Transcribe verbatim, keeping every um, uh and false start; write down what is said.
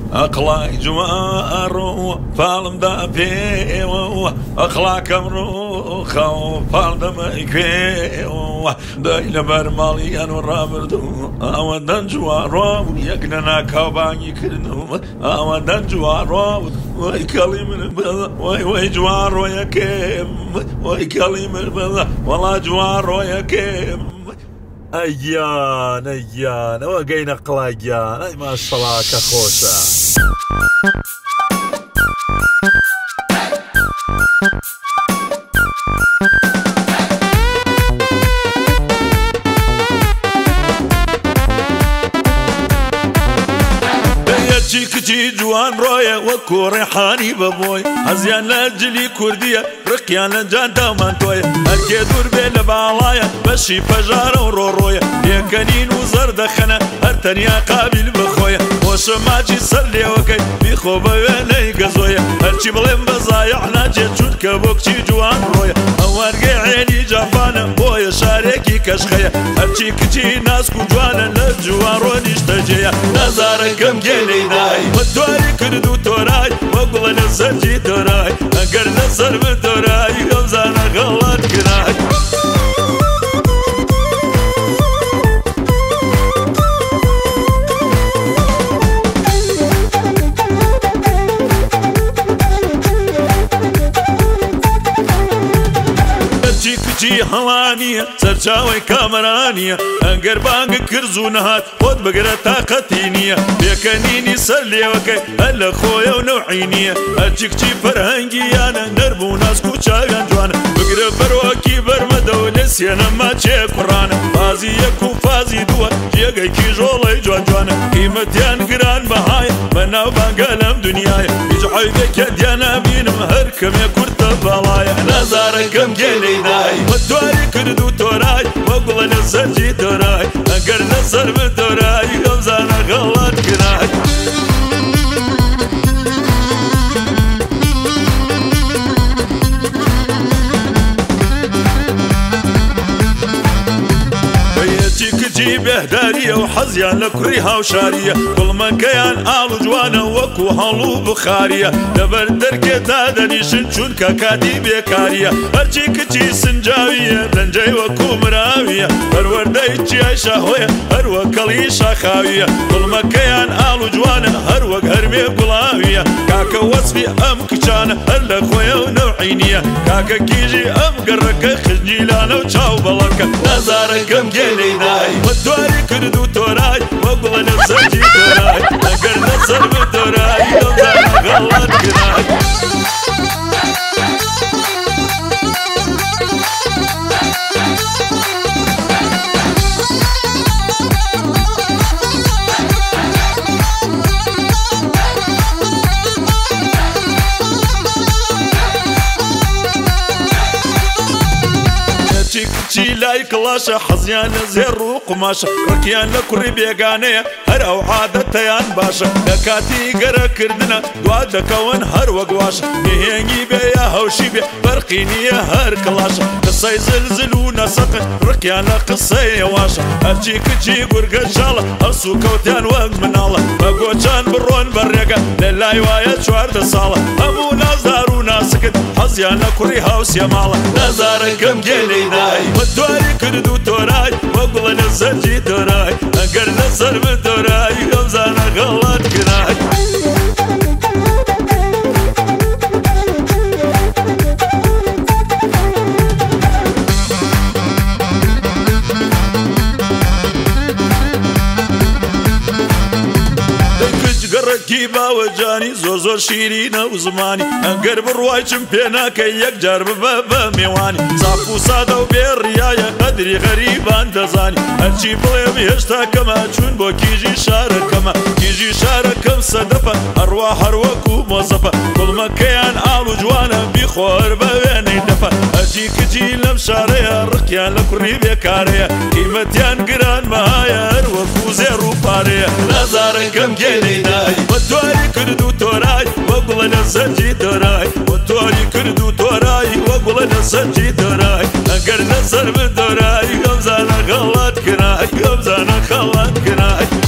أقلاك جوارو فالم دا بيو أقلاك أمروخو فالدم إكيو دايل برمالي أنو رابردو أودن جوارو يقننا كوباني كردو أودن جوارو وي كلمة بلا وي وي جوارو يا كيم وي كلمة بلا والله جوارو يا كيم أيان أيان وقينا قلاقيان أي ما شاء الله كخوشة كتي جوان رويا وكو ريحاني بابوي هزيان لاجلي كردية رقيان لجانتا مانتويا هركي دور بين بالايا بشي فجارة ورورويا يكنين وزر دخنا هرتنيا قابل بخويا وشماجي سلي وكي بيخو بويني قزويا هرشي بلين بزايعنا جيت شود كبوكتي جوان رويا اوارقي عيني جافانا بويا شاريكي كشخيا هرشي كتي ناسكو جوانا لجوان روني اشتجيا نزاركم جينينا متواري كردو توراي وقل نسجي توراي اقر نصر بتوراي غمزانا غلط كراي كتي هوانية سرچاوي كامرانية انقر بانق كرزو نهات خود بقرة طاقتينية بيكنيني سلي وكي هلا خويا ونوعينية اجي كتي فرهنجيانا نربو ناس كوشاقان جوانا بقرة بروكي برمدو نسيانا ما تشي قرانا فازي يكو فازي دوا جيقاي كي جولي جوان جوانا قيمتيان قران بهاي مناو بانقالم دنياي يجعي بك ديانا بينم هركم يكورت بالايا نزاركم جينيناي متواري كردو توراي وقل نسجي توراي اقر نصر بتوراي غمزانا غلط كراي كتي بهدارية وحزيان لكريها وشارية كل من كيان آل جوانا وكو هالو بخارية دبر دركت هذا نيشن شون كاكادي بيكارية هرشي كتي سنجاوية رنجي وكو مراوية هروردي جي شاهوية هرو كلي شاخاوية كل من كيان آل جوانا هرو هرمي قلاوية كاكا وصفي أم كشانا هلا خويا ونوعينية كاكا كيجي أم قركا خجني لانا وشاو بلركا نزاركم جينيناي متواري كردو توراي وقل نسجي توراي اقر نصر بتوراي غمزانا غلط كراي كتي لاي كلاشة حزيان زيرو قماشة ركيان لكري بيقانية هر او عادتيان باشا دكاتي قرا كردنا دواد دكوان هر وقواشة نهيني بيا هوشي بي برقيني هر كلاشة قصي زلزلو نسقن ركيان لقصي واشة هرشي كتي قرقا شالة هرسو كوتيان وقت من الله بقوشان برون بريقا للاي وايا شوار دسالة همو ناس دارو ناسكت حزيان لكري هاوس يا مالا نزاركم جينيناي متواري كردو توراي وقل نسجي توراي اقر نصر بتوراي غمزانا غلط كراي كيبا وجاني زور زور شيرينا وزماني انقر برواي شمبينا كي يقجر ببابا ميواني صافو صادا وبيريايا قدري غريبان دزاني هرشي بليم يشتا كما چون بو كيجي شاركما كيجي شاركم صدفة ارواح اروكو موظفة كل مكيان آلو جوانا بيخور بويني دفة هرشي كجي لمشاريا رقيان لكري بيكاريا قيمتيان قران مهايا اروكو زيرو باريا نزاركم جينيناي متواري كردو توراي وقل نسجي توراي متواري كردو توراي وقل نسجي توراي اقر نصر بتوراي غمزانا غلط كراي غمزانا غلط كراي